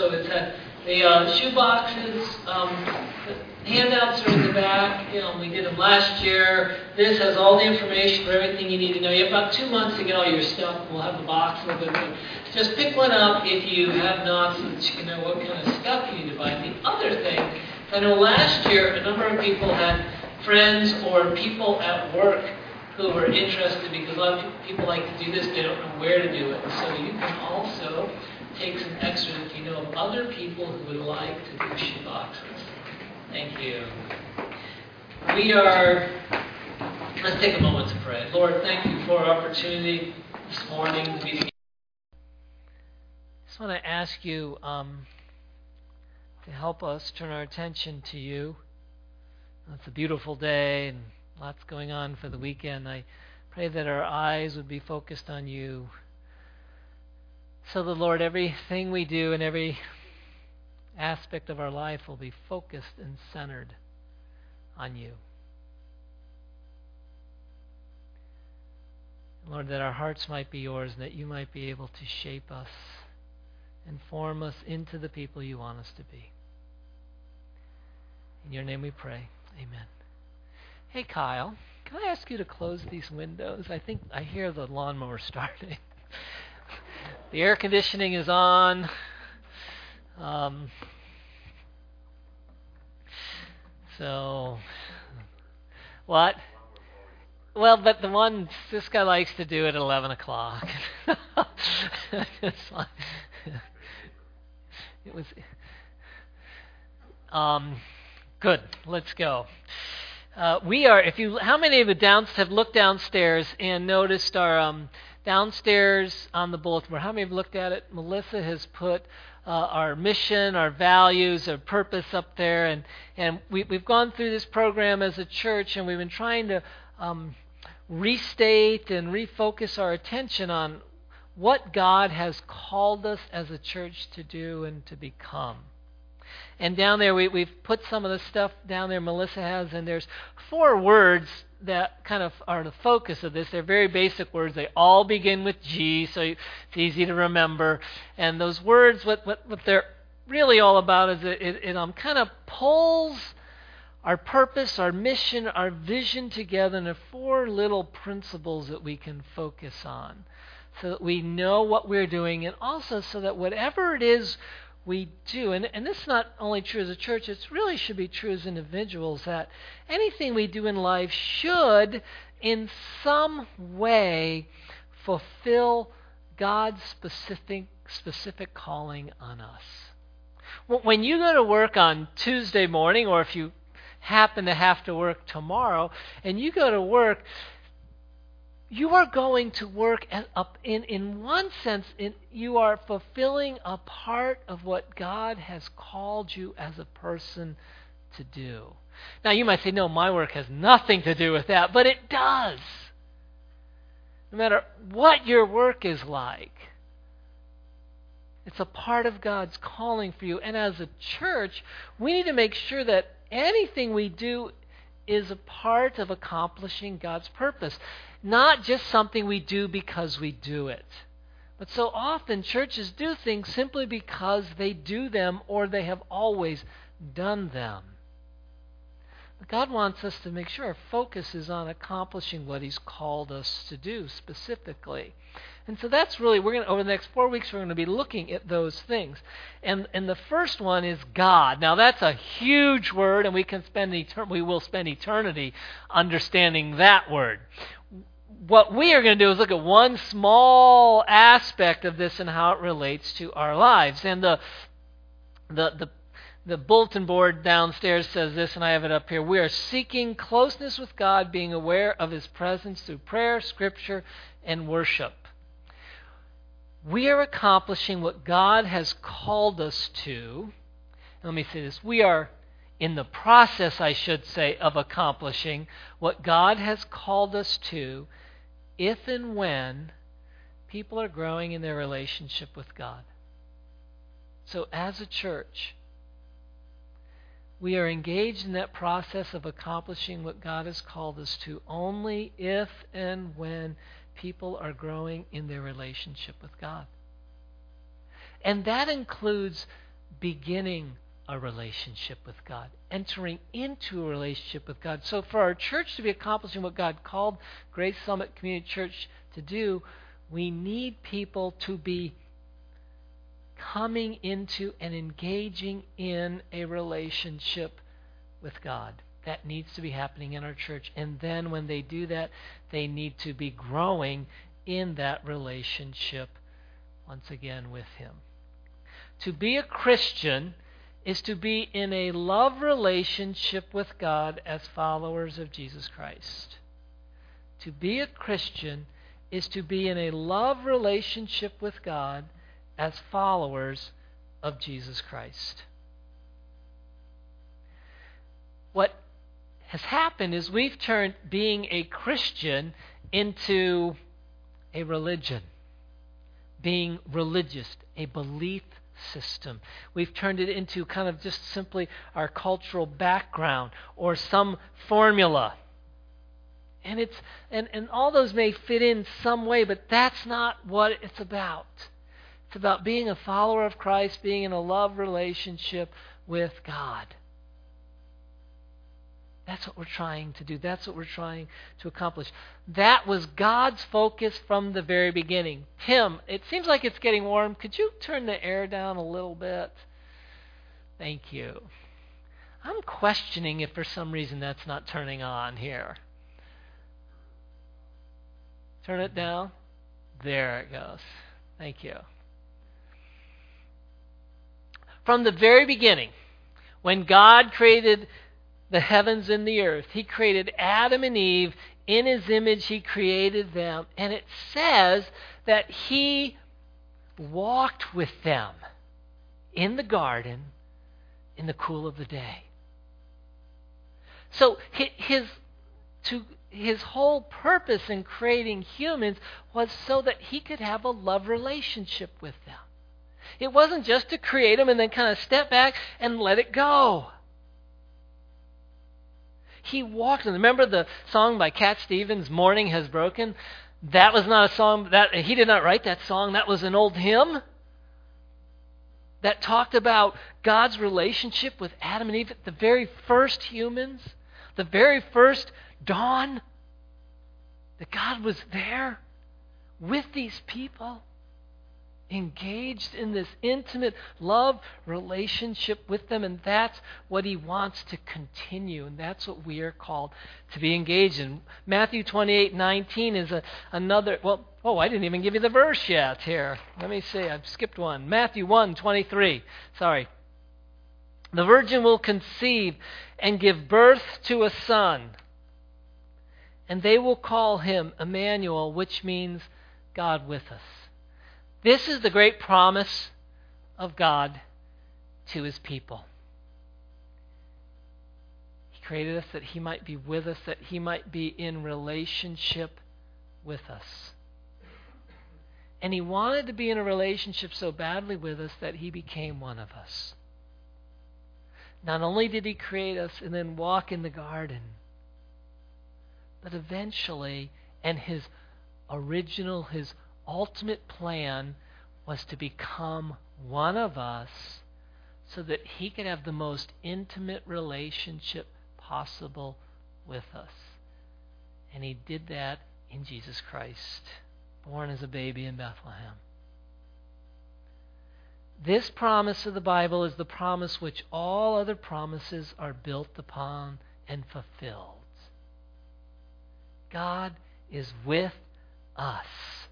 also is that the shoe boxes, the handouts are in the back. We did them last year. This has all the information for everything you need to know. You have about 2 months to get all your stuff. We'll have the box with it. But just pick one up if you have not, so that you can know what kind of stuff you need to buy. And the other thing, I know last year a number of people had friends or people at work who were interested, because a lot of people like to do this, they don't know where to do it. So you can also take some extras if you know of other people who would like to do shoe boxes. Thank you. Let's take a moment to pray. Lord, thank you for our opportunity this morning to be together. I just want to ask you to help us turn our attention to you. It's a beautiful day and lots going on for the weekend. I pray that our eyes would be focused on you. So the Lord, everything we do and every aspect of our life will be focused and centered on you. Lord, that our hearts might be yours and that you might be able to shape us and form us into the people you want us to be. In your name we pray. Amen. Hey, Kyle, can I ask you to close these windows? I think I hear the lawnmower starting. The air conditioning is on. So, what? Well, but this guy likes to do it at 11 o'clock. It was... Good. Let's go. We are. How many of you have looked downstairs and noticed our downstairs on the bulletin board? How many have looked at it? Melissa has put our mission, our values, our purpose up there, and we've gone through this program as a church, and we've been trying to restate and refocus our attention on what God has called us as a church to do and to become. And down there, we've put some of the stuff down there Melissa has, and there's 4 words that kind of are the focus of this. They're very basic words. They all begin with G, so it's easy to remember. And those words, what they're really all about is it kind of pulls our purpose, our mission, our vision together into 4 little principles that we can focus on, so that we know what we're doing, and also so that whatever it is we do, and this is not only true as a church, it really should be true as individuals, that anything we do in life should in some way fulfill God's specific calling on us. When you go to work on Tuesday morning, or if you happen to have to work tomorrow, and you go to work, you are going to work in one sense, you are fulfilling a part of what God has called you as a person to do. Now you might say, no, my work has nothing to do with that, but it does. No matter what your work is like, it's a part of God's calling for you. And as a church, we need to make sure that anything we do is a part of accomplishing God's purpose. Not just something we do because we do it. But so often churches do things simply because they do them or they have always done them. But God wants us to make sure our focus is on accomplishing what He's called us to do specifically. And so that's really, over the next 4 weeks, we're going to be looking at those things. And the first one is God. Now that's a huge word, and we will spend eternity understanding that word. What we are going to do is look at one small aspect of this and how it relates to our lives. And the bulletin board downstairs says this, and I have it up here. We are seeking closeness with God, being aware of His presence through prayer, Scripture, and worship. We are accomplishing what God has called us to. Let me say this. We are in the process, I should say, of accomplishing what God has called us to if and when people are growing in their relationship with God. So as a church, we are engaged in that process of accomplishing what God has called us to only if and when people are growing in their relationship with God. And that includes beginning a relationship with God, entering into a relationship with God. So for our church to be accomplishing what God called Grace Summit Community Church to do, we need people to be coming into and engaging in a relationship with God. That needs to be happening in our church. And then when they do that, they need to be growing in that relationship once again with Him. To be a Christian is to be in a love relationship with God as followers of Jesus Christ. To be a Christian is to be in a love relationship with God as followers of Jesus Christ. What has happened is we've turned being a Christian into a religion. Being religious, a belief system. We've turned it into kind of just simply our cultural background or some formula. And all those may fit in some way, but that's not what it's about. It's about being a follower of Christ, being in a love relationship with God. That's what we're trying to do. That's what we're trying to accomplish. That was God's focus from the very beginning. Tim, it seems like it's getting warm. Could you turn the air down a little bit? Thank you. I'm questioning if for some reason that's not turning on here. Turn it down. There it goes. Thank you. From the very beginning, when God created the heavens and the earth, He created Adam and Eve. In His image, He created them. And it says that He walked with them in the garden in the cool of the day. So His whole purpose in creating humans was so that He could have a love relationship with them. It wasn't just to create them and then kind of step back and let it go. He walked with them. Remember the song by Cat Stevens, Morning Has Broken? That was not a song, that he did not write that song. That was an old hymn that talked about God's relationship with Adam and Eve, the very first humans, the very first dawn, that God was there with these people, engaged in this intimate love relationship with them, and that's what He wants to continue, and that's what we are called to be engaged in. Matthew 28:19 is another, I didn't even give you the verse yet here. Let me see, I've skipped one. Matthew 1:23, sorry. The virgin will conceive and give birth to a son, and they will call Him Emmanuel, which means God with us. This is the great promise of God to His people. He created us that He might be with us, that He might be in relationship with us. And He wanted to be in a relationship so badly with us that He became one of us. Not only did He create us and then walk in the garden, but eventually, and His original, His ultimate plan was to become one of us so that He could have the most intimate relationship possible with us. And He did that in Jesus Christ, born as a baby in Bethlehem. This promise of the Bible is the promise which all other promises are built upon and fulfilled. God is with us.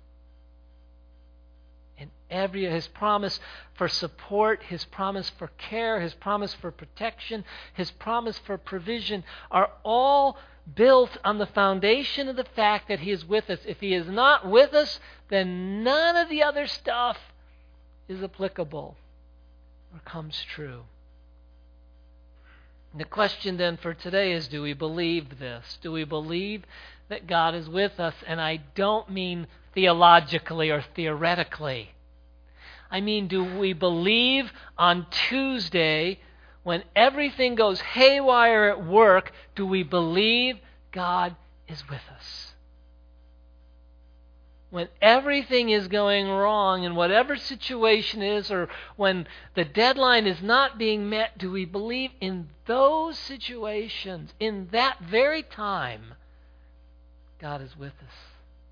And His promise for support, His promise for care, His promise for protection, His promise for provision are all built on the foundation of the fact that He is with us. If He is not with us, then none of the other stuff is applicable or comes true. And the question then for today is, do we believe this? Do we believe that God is with us? And I don't mean theologically or theoretically. I mean, do we believe on Tuesday when everything goes haywire at work, do we believe God is with us? when everything is going wrong in whatever situation it is, or when the deadline is not being met, do we believe in those situations, in that very time, God is with us?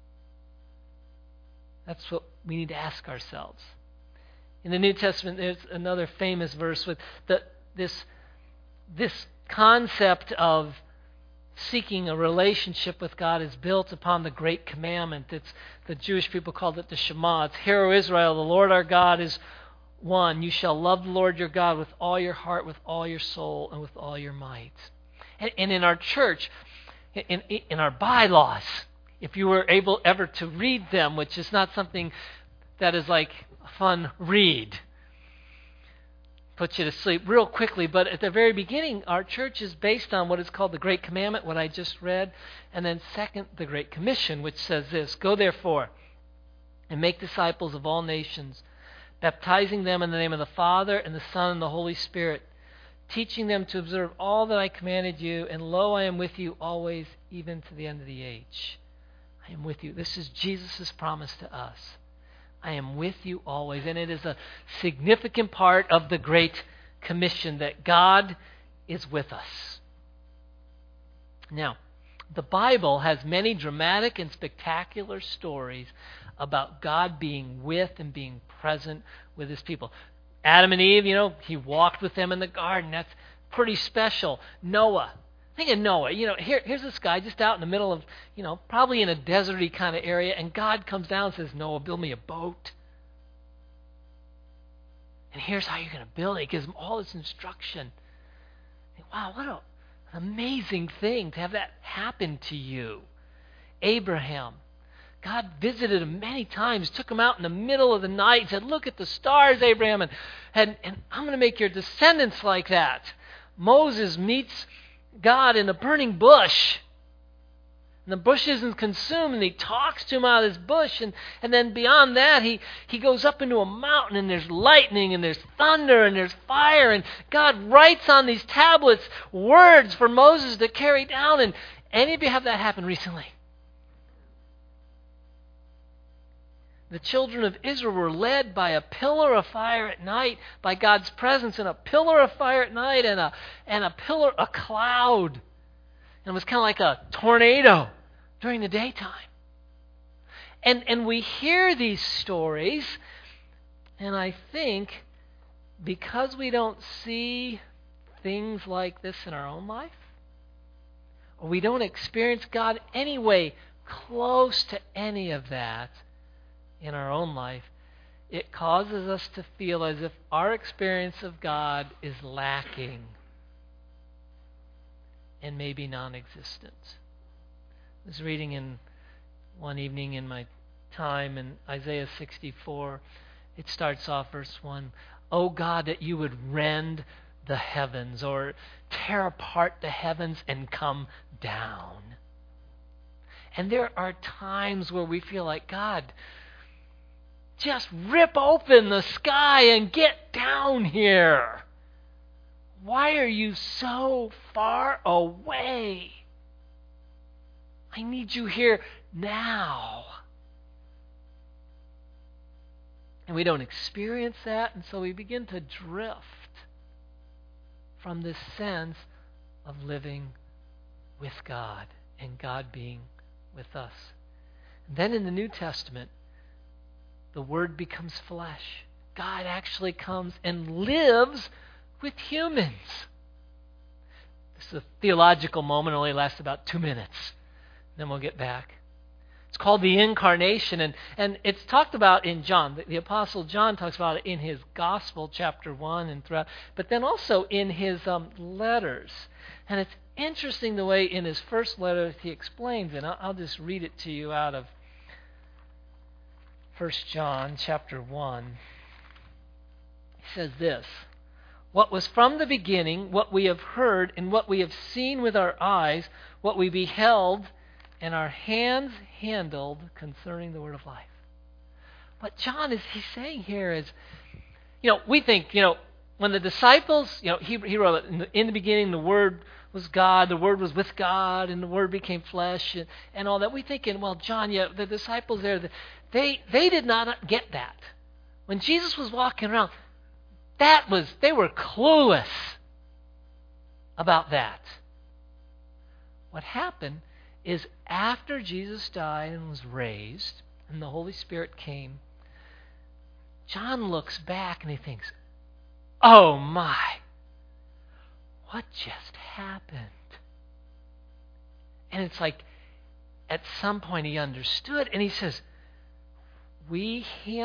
That's what we need to ask ourselves. In the New Testament, there's another famous verse with this concept of seeking a relationship with God is built upon the Great Commandment. It's the Jewish people called it the Shema. It's, Hear, O Israel, the Lord our God is one. You shall love the Lord your God with all your heart, with all your soul, and with all your might. And in our church, in our bylaws, if you were able ever to read them, which is not something that is like a fun read, put you to sleep real quickly, but at the very beginning, our church is based on what is called the Great Commandment, what I just read, and then second, the Great Commission, which says this: Go therefore and make disciples of all nations, baptizing them in the name of the Father and the Son and the Holy Spirit, teaching them to observe all that I commanded you, and lo, I am with you always, even to the end of the age. I am with you. This is Jesus' promise to us. I am with you always. And it is a significant part of the Great Commission that God is with us. Now, the Bible has many dramatic and spectacular stories about God being with and being present with His people. Adam and Eve, He walked with them in the garden. That's pretty special. Noah. Think of Noah. Here's this guy just out in the middle of, probably in a deserty kind of area, and God comes down and says, Noah, build me a boat. And here's how you're going to build it. He gives him all this instruction. Wow, what an amazing thing to have that happen to you. Abraham. God visited him many times, took him out in the middle of the night and said, look at the stars, Abraham, and I'm going to make your descendants like that. Moses meets God in a burning bush. And the bush isn't consumed, and he talks to him out of this bush. And then beyond that, he goes up into a mountain, and there's lightning, and there's thunder, and there's fire. And God writes on these tablets words for Moses to carry down. And any of you have that happen recently? The children of Israel were led by a pillar of fire at night, by God's presence, and a pillar of fire at night, and a cloud. And it was kind of like a tornado during the daytime. And we hear these stories, and I think because we don't see things like this in our own life, or we don't experience God anyway close to any of that in our own life, it causes us to feel as if our experience of God is lacking and maybe non-existent. I was reading in one evening in my time in Isaiah 64. It starts off verse 1, "O God, that you would rend the heavens," or tear apart the heavens and come down. And there are times where we feel like, God, just rip open the sky and get down here. Why are you so far away? I need you here now. And we don't experience that, and so we begin to drift from this sense of living with God and God being with us. And then in the New Testament, the Word becomes flesh. God actually comes and lives with humans. This is a theological moment. It only lasts about 2 minutes. Then we'll get back. It's called the Incarnation, and it's talked about in John. The Apostle John talks about it in his Gospel, chapter 1 and throughout, but then also in his letters. And it's interesting the way in his first letter he explains it. I'll just read it to you out of 1 John chapter 1. He says this: "What was from the beginning, what we have heard, and what we have seen with our eyes, what we beheld, and our hands handled concerning the word of life." What John is saying here is, we think, when the disciples, he wrote, in the beginning the Word was God, the Word was with God, and the Word became flesh, and all that. We're thinking, well, John, yeah, the disciples there, they did not get that. When Jesus was walking around, they were clueless about that. What happened is after Jesus died and was raised, and the Holy Spirit came, John looks back and he thinks, oh my, what just happened? And it's like, at some point he understood, and he says, we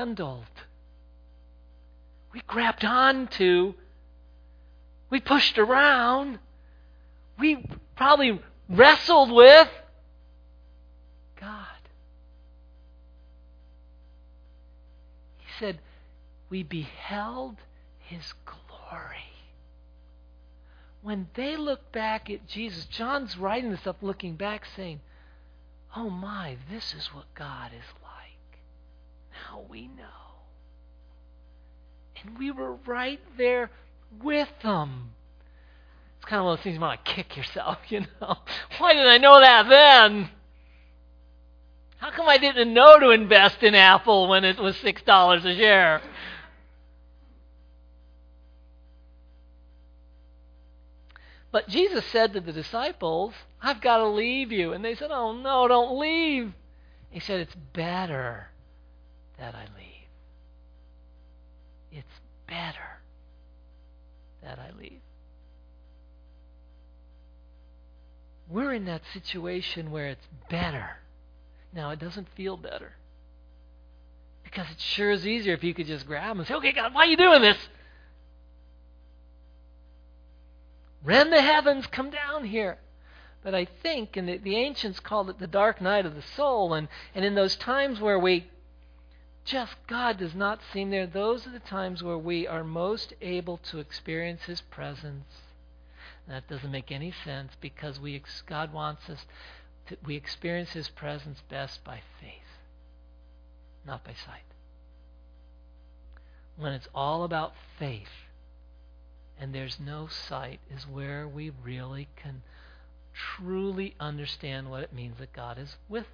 grabbed onto, we pushed around, we probably wrestled with God. He said, we beheld His glory. When they look back at Jesus, John's writing this up looking back saying, oh my, this is what God is like. Now we know. And we were right there with them. It's kind of one of those things you want to kick yourself, Why didn't I know that then? How come I didn't know to invest in Apple when it was $6 a share? But Jesus said to the disciples, I've got to leave you. And they said, oh no, don't leave. He said, it's better that I leave. It's better that I leave. We're in that situation where it's better. Now, it doesn't feel better. Because it sure is easier if you could just grab them and say, okay, God, why are you doing this? Rend the heavens, come down here. But I think, and the ancients called it the dark night of the soul, and in those times where God does not seem there, those are the times where we are most able to experience His presence. That doesn't make any sense because God wants us we experience His presence best by faith, not by sight. When it's all about faith and there's no sight is where we really can truly understand what it means that God is with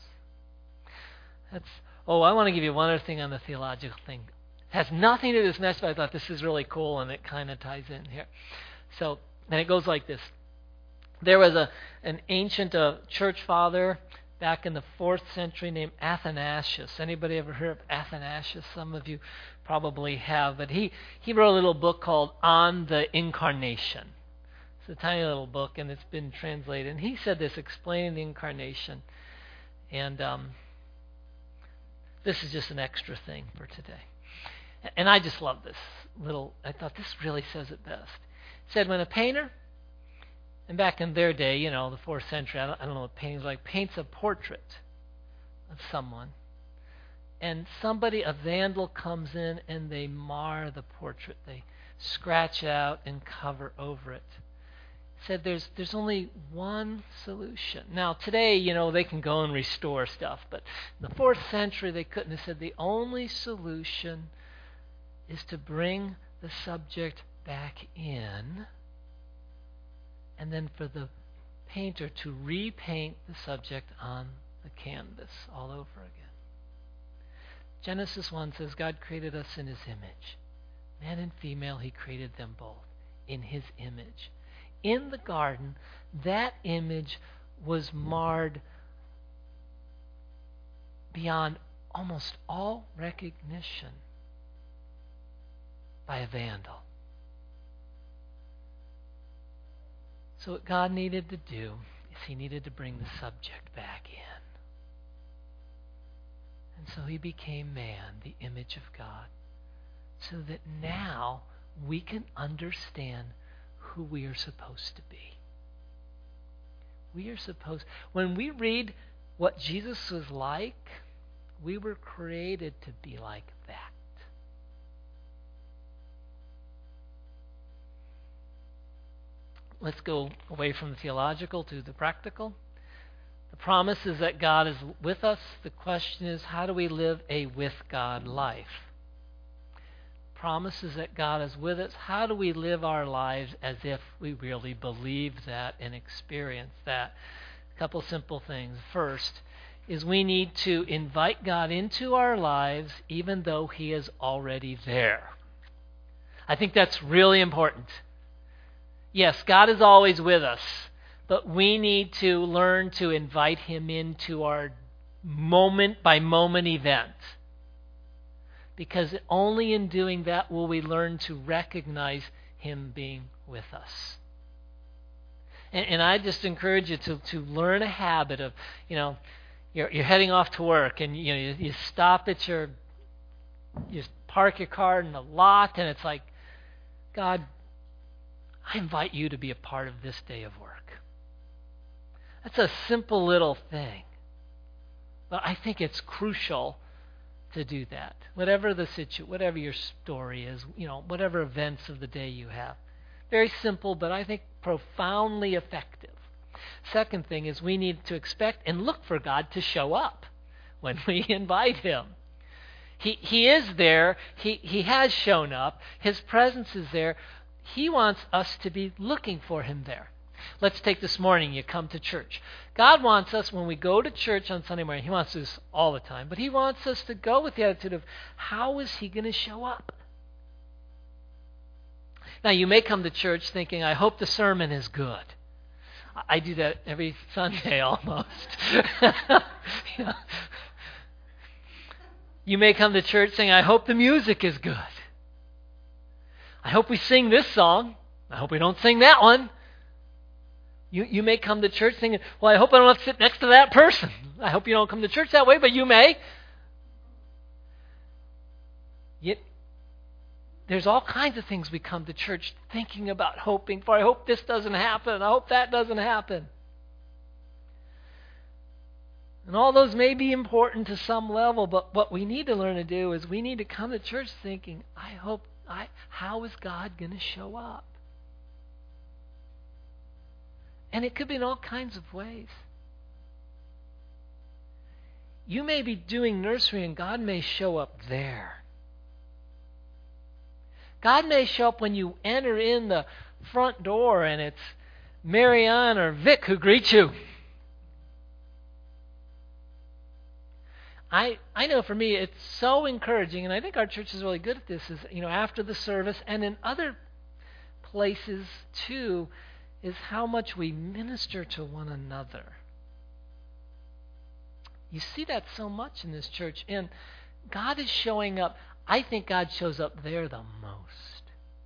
us. I want to give you one other thing on the theological thing. It has nothing to do with this message, but I thought this is really cool and it kind of ties in here. And it goes like this. There was an ancient church father back in the 4th century named Athanasius. Anybody ever heard of Athanasius? Some of you probably have. But he wrote a little book called On the Incarnation. It's a tiny little book, and it's been translated. And he said this, explaining the Incarnation. And this is just an extra thing for today. And I just love this little, I thought this really says it best. It said when a painter, and back in their day, the 4th century, I don't know what paintings like, paints a portrait of someone, and a vandal comes in and they mar the portrait. They scratch out and cover over it. Said there's only one solution. Now today, they can go and restore stuff, but in the 4th century they couldn't. Have said the only solution is to bring the subject back in, and then for the painter to repaint the subject on the canvas all over again. Genesis 1 says God created us in His image. Man and female, He created them both in His image. In the garden, that image was marred beyond almost all recognition by a vandal. So what God needed to do is He needed to bring the subject back in. And so He became man, the image of God, so that now we can understand who we are supposed to be. When we read what Jesus was like, we were created to be like that. Let's go away from the theological to the practical. The promise is that God is with us. The question is, how do we live a with God life? promises that God is with us, how do we live our lives as if we really believe that and experience that? A couple simple things. First is we need to invite God into our lives even though He is already there. I think that's really important. Yes, God is always with us, but we need to learn to invite Him into our moment-by-moment event. Because only in doing that will we learn to recognize Him being with us. And I just encourage you to learn a habit of, you're heading off to work and you stop at you park your car in the lot and it's like, God, I invite you to be a part of this day of work. That's a simple little thing. But I think it's crucial to do that. Whatever whatever your story is, whatever events of the day you have. Very simple, but I think profoundly effective. Second thing is we need to expect and look for God to show up when we invite Him. He is there. He has shown up. His presence is there. He wants us to be looking for Him there. Let's take this morning, you come to church. God wants us, when we go to church on Sunday morning, He wants us all the time, but He wants us to go with the attitude of, how is He going to show up? Now, you may come to church thinking, I hope the sermon is good. I do that every Sunday almost. You may come to church saying, I hope the music is good. I hope we sing this song. I hope we don't sing that one. You may come to church thinking, well, I hope I don't have to sit next to that person. I hope you don't come to church that way, but you may. Yet, there's all kinds of things we come to church thinking about, hoping for. I hope this doesn't happen. I hope that doesn't happen. And all those may be important to some level, but what we need to learn to do is we need to come to church thinking, how is God going to show up? And it could be in all kinds of ways. You may be doing nursery and God may show up there. God may show up when you enter in the front door and it's Marianne or Vic who greet you. I know for me it's so encouraging, and I think our church is really good at this, is after the service and in other places too, is how much we minister to one another. You see that so much in this church, and God is showing up. I think God shows up there the most.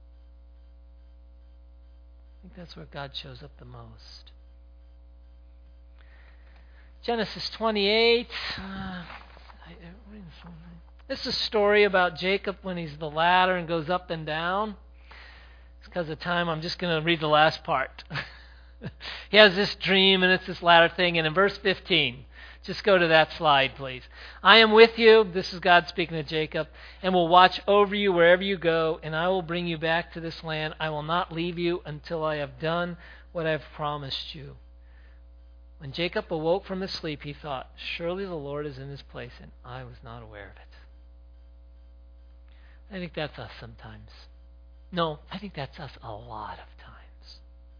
I think that's where God shows up the most. Genesis 28. This is a story about Jacob when he's the ladder and goes up and down. Because of time, I'm just going to read the last part. He has this dream, and it's this ladder thing. And in verse 15, just go to that slide, please. I am with you, this is God speaking to Jacob, and will watch over you wherever you go, and I will bring you back to this land. I will not leave you until I have done what I have promised you. When Jacob awoke from his sleep, he thought, surely the Lord is in this place, and I was not aware of it. I think that's us sometimes. No, I think that's us a lot of times.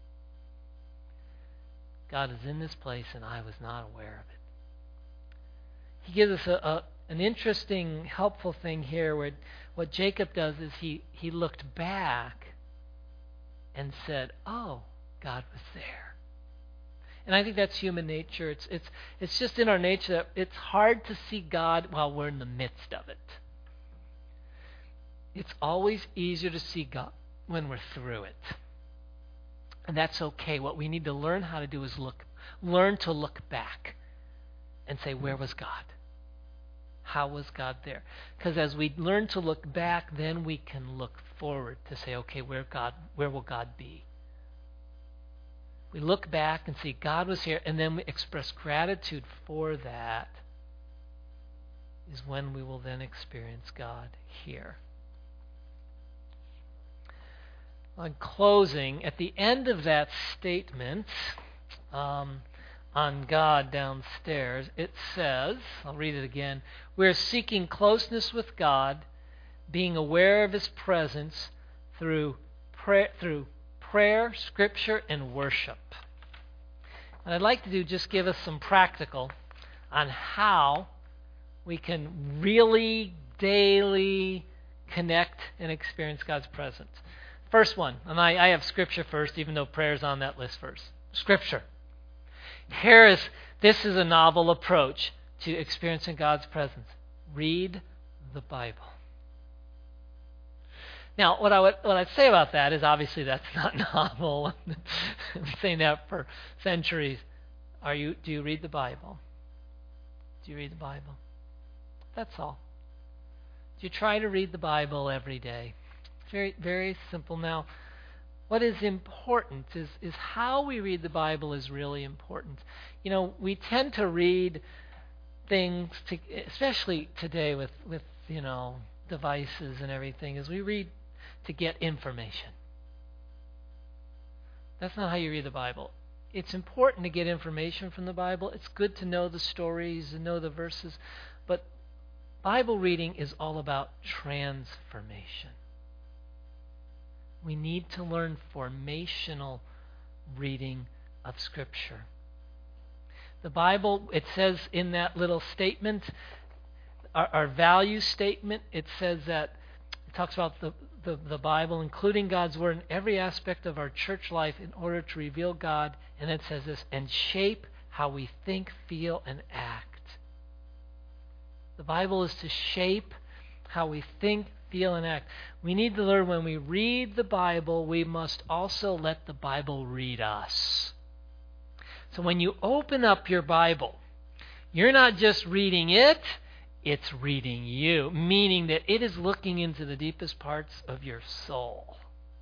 God is in this place and I was not aware of it. He gives us an interesting, helpful thing here where what Jacob does is he looked back and said, oh, God was there. And I think that's human nature. It's just in our nature that it's hard to see God while we're in the midst of it. It's always easier to see God when we're through it. And that's okay. What we need to learn how to do is learn to look back and say, where was God? How was God there? Because as we learn to look back, then we can look forward to say, okay, where will God be? We look back and see God was here, and then we express gratitude for that, is when we will then experience God here. On closing, at the end of that statement on God downstairs, it says, I'll read it again, we're seeking closeness with God being aware of His presence through prayer, Scripture, and worship. And I'd like to just give us some practical on how we can really daily connect and experience God's presence. First one, and I have Scripture first, even though prayer is on that list first. Scripture. This is a novel approach to experiencing God's presence. Read the Bible. Now, what I'd say about that is obviously that's not novel. I've been saying that for centuries. Do you read the Bible? Do you read the Bible? That's all. Do you try to read the Bible every day? It's very, very simple. Now, what is important is how we read the Bible is really important. You know, we tend to read things, especially today with devices and everything, is we read to get information. That's not how you read the Bible. It's important to get information from the Bible. It's good to know the stories and know the verses, but Bible reading is all about transformation. We need to learn formational reading of Scripture. The Bible, it says in that little statement, our value statement, it says that it talks about the Bible, including God's Word in every aspect of our church life in order to reveal God, and it says this, and shape how we think, feel, and act. The Bible is to shape how we think, feel, and act. We need to learn when we read the Bible, we must also let the Bible read us. So when you open up your Bible, you're not just reading it, it's reading you, meaning that it is looking into the deepest parts of your soul.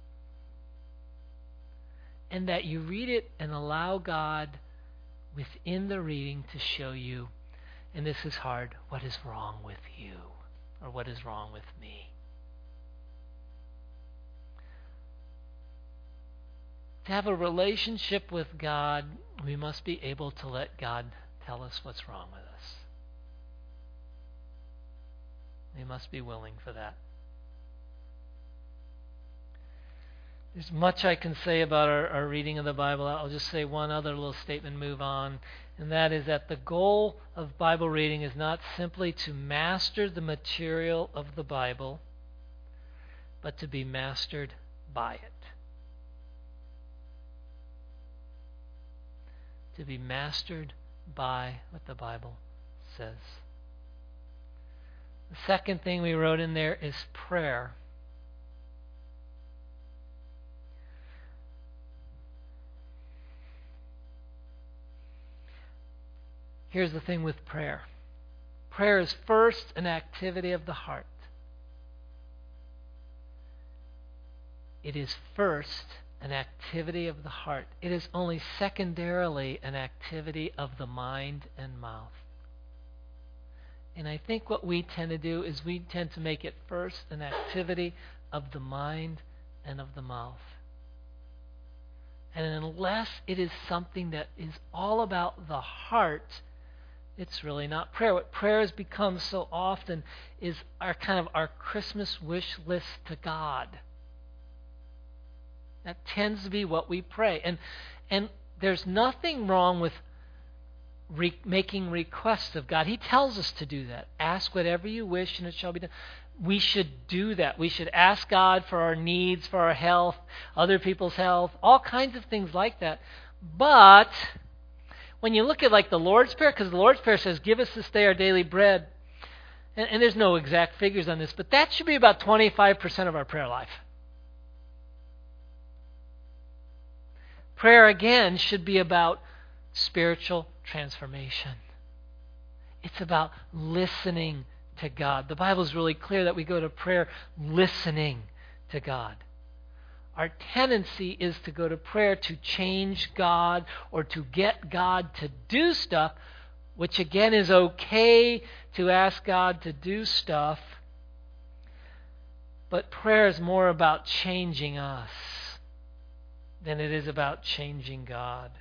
And that you read it and allow God within the reading to show you, and this is hard, what is wrong with you or what is wrong with me. To have a relationship with God, we must be able to let God tell us what's wrong with us. We must be willing for that. There's much I can say about our reading of the Bible. I'll just say one other little statement, move on, and that is that the goal of Bible reading is not simply to master the material of the Bible, but to be mastered by it. To be mastered by what the Bible says. The second thing we wrote in there is prayer. Here's the thing with prayer. Prayer is first an activity of the heart. It is first an activity of the heart. It is only secondarily an activity of the mind and mouth. And I think what we tend to do is we tend to make it first an activity of the mind and of the mouth. And unless it is something that is all about the heart, it's really not prayer. What prayer has become so often is our Christmas wish list to God. That tends to be what we pray. And there's nothing wrong with making requests of God. He tells us to do that. Ask whatever you wish and it shall be done. We should do that. We should ask God for our needs, for our health, other people's health, all kinds of things like that. But when you look at like the Lord's Prayer, because the Lord's Prayer says, give us this day our daily bread, and there's no exact figures on this, but that should be about 25% of our prayer life. Prayer, again, should be about spiritual transformation. It's about listening to God. The Bible is really clear that we go to prayer listening to God. Our tendency is to go to prayer to change God or to get God to do stuff, which again is okay to ask God to do stuff. But prayer is more about changing us than it is about changing God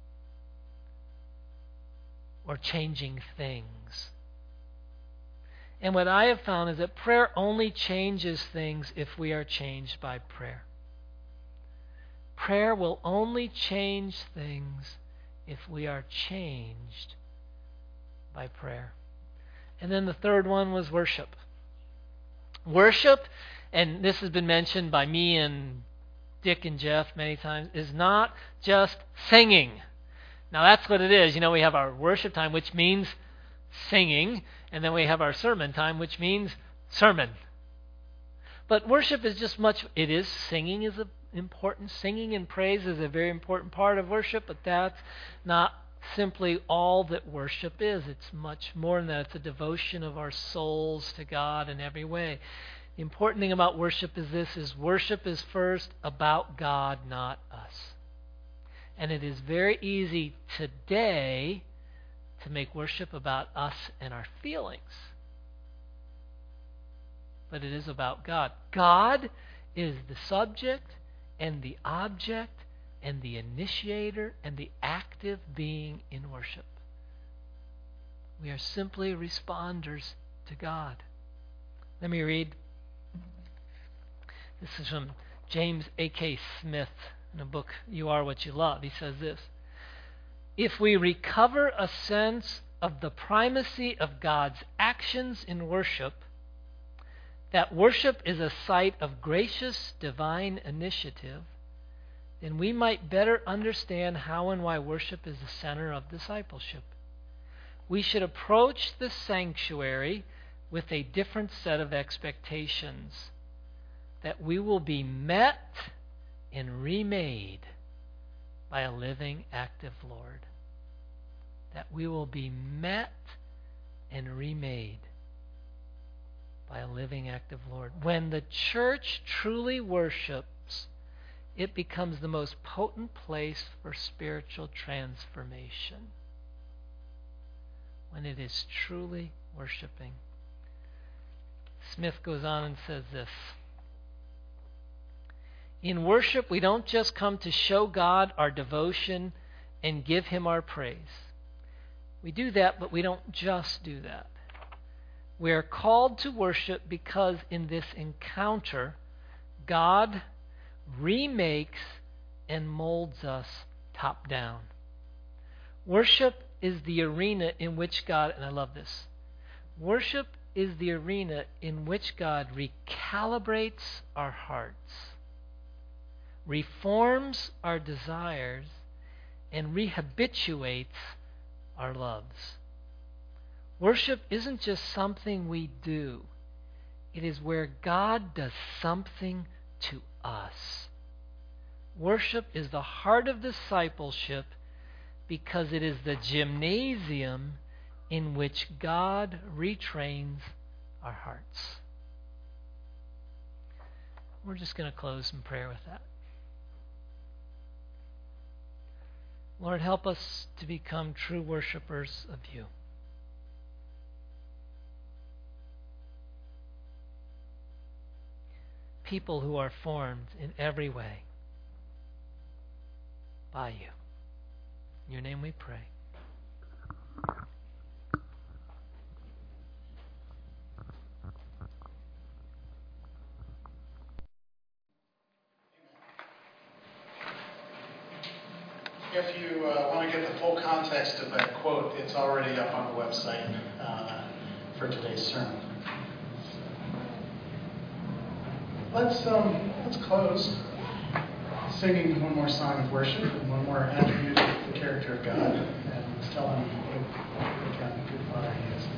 or changing things. And what I have found is that prayer only changes things if we are changed by prayer. Prayer will only change things if we are changed by prayer. And then the third one was worship. Worship, and this has been mentioned by me and Dick and Jeff many times, is not just singing. Now that's what it is. We have our worship time, which means singing, and then we have our sermon time, which means sermon. But worship is just it is singing is important. Singing and praise is a very important part of worship, but that's not simply all that worship is. It's much more than that. It's a devotion of our souls to God in every way. The important thing about worship is this, is worship is first about God, not us. And it is very easy today to make worship about us and our feelings. But it is about God. God is the subject and the object and the initiator and the active being in worship. We are simply responders to God. Let me read. This is from James A.K. Smith in a book, You Are What You Love. He says this: if we recover a sense of the primacy of God's actions in worship, that worship is a site of gracious divine initiative, then we might better understand how and why worship is the center of discipleship. We should approach the sanctuary with a different set of expectations, that we will be met and remade by a living, active Lord. That we will be met and remade by a living, active Lord. When the church truly worships, it becomes the most potent place for spiritual transformation. When it is truly worshiping. Smith goes on and says this: in worship, we don't just come to show God our devotion and give Him our praise. We do that, but we don't just do that. We are called to worship because in this encounter, God remakes and molds us top down. Worship is the arena in which God, and I love this, worship is the arena in which God recalibrates our hearts, reforms our desires, and rehabituates our loves. Worship isn't just something we do. It is where God does something to us. Worship is the heart of discipleship because it is the gymnasium in which God retrains our hearts. We're just going to close in prayer with that. Lord, help us to become true worshipers of You. People who are formed in every way by You. In Your name we pray. If you want to get the full context of that quote, it's already up on the website for today's sermon. Let's close singing one more song of worship and one more attribute of the character of God, and tell Him what kind of good Father He is.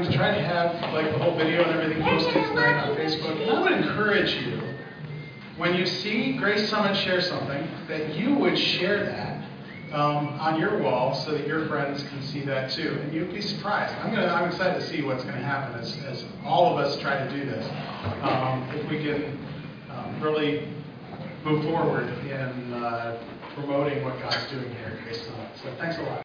going to try to have like the whole video and everything posted tonight on Facebook. And I would encourage you, when you see Grace Summit share something, that you would share that on your wall so that your friends can see that too. And you'd be surprised. I'm excited to see what's going to happen as all of us try to do this. If we can really move forward in promoting what God's doing here at Grace Summit. So thanks a lot.